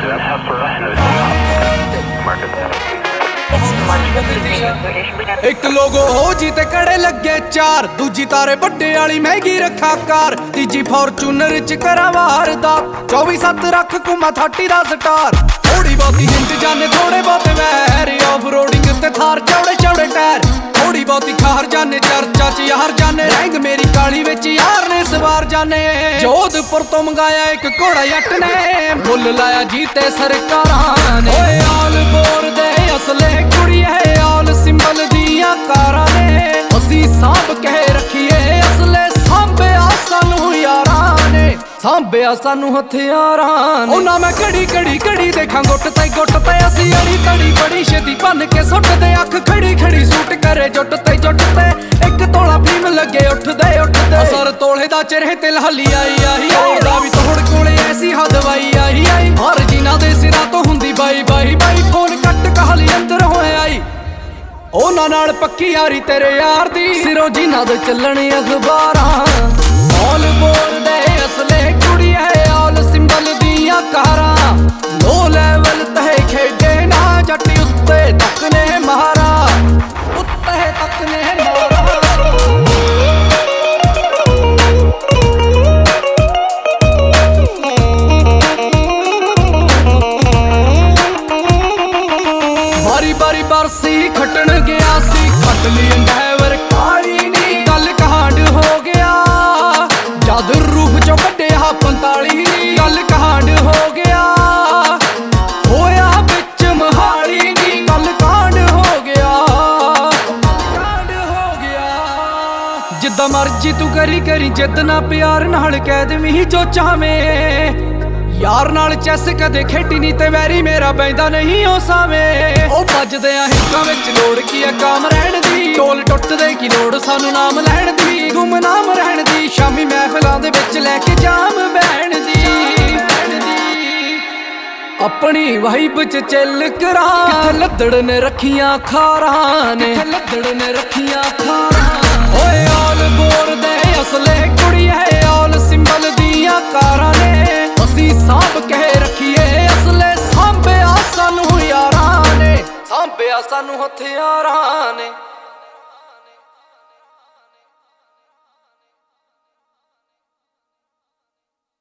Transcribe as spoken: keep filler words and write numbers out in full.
एक लोगो हो जी ते कड़े लगे चार, दूजी तारे बड्डे वाली महंगी रखा कार, तीजी फॉर्चूनर च करा वारदा, चौबी सत्त रख कुमा थर्टी दा स्टार। थोड़ी बहुती हिंद जाने थोड़े बहुत वैर, ऑफ रोडिंग ते थार चौड़े चौड़े टायर, थोड़ी बहुती खार जाने चर्चा च यार जाने, रैंग मेरी काली विच यार ने सवार जाने। जोधपुर तो मंगाया एक घोड़ा जट ने, मुल लाया जीते सरकारां ने। ओए आल बोर दे असले कुड़िए, आल सिंबल दियां कारां ने, असी सांभ के रखिए असले, सांभया सानू यारां ने, सांभया सानू हथियारां ने। ओना मैं घड़ी घड़ी घड़ी देखा गुट ते गुट ते, असी अड़ी तड़ी बड़ी छेती भन के सुट दे, अख खड़ी खड़ी सूट करे जुट ते जुट ते, एक तोला भीम लगे उठदे उठदे, असर तोले दा चेहरे ते लहली आई आई, औरदा भी तोड़ कोले ऐसी हदवाई आई आई, हर जिना दे सिरा तो हुंदी bye bye bye, phone cut कहली अंदर होए आई। ओना नाल पक्की यारी तेरे यार दी, सिरों जिना दे चलने अखबारां, ऑल बोल दे असले कुड़िए, ऑल सिंबल दियां कारां, लो लेवल ते खेडे ना जट, उत्ते तक ने मारा, उत्ते तक ने मारा। बारी बारी बरसी खटन गया सी, खट ली ड्राइवर काली नी, गल कहांड हो गया जद रूफ चो कड्डिया पंताली नी, गल कहांड हो गया होया बिच महाली नी, गल कांड हो गया कांड हो गया। जिद्दां मर्जी तू करी करी जिद ना प्यार नाल कह देवीं जो चाहवें, यार नाल चैस कदे खेडी नी ते वैरी मेरा बैंदा नहीं ओ सावें। ओ बजदे आ हिक्कां विच लोड़ की आ काम रहण दी, ढोल टुटदे की लोड़ सानू नाम लैण दी, गुमनाम रहण दी, शामी महफिलां दे विच लैके जाम बैण दी, अपनी वाइब च चिल करा, किथे लद्दड़ ने रखियां खारां ने, लद्दड़ ने रखियां खारां। ओए आल बोर दे असले कुड़िए, ऑल सिंबल दियां कारां ने, असी सांभ के रखिए असले, सांभया सानू यारां ने, सांभया सानू हथियारां ने।